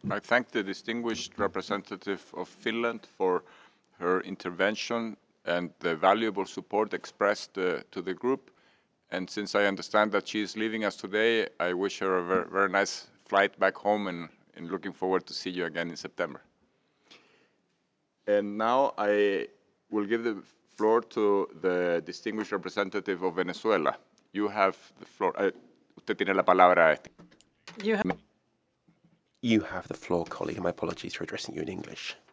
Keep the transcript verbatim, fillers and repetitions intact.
I thank the distinguished representative of Finland for her intervention and the valuable support expressed uh, to the group. And since I understand that she is leaving us today, I wish her a very, very nice flight back home and, and looking forward to see you again in September. And now I will give the floor to the distinguished representative of Venezuela. You have the floor. Uh, usted tiene la palabra. You have, you have the floor, colleague. My apologies for addressing you in English.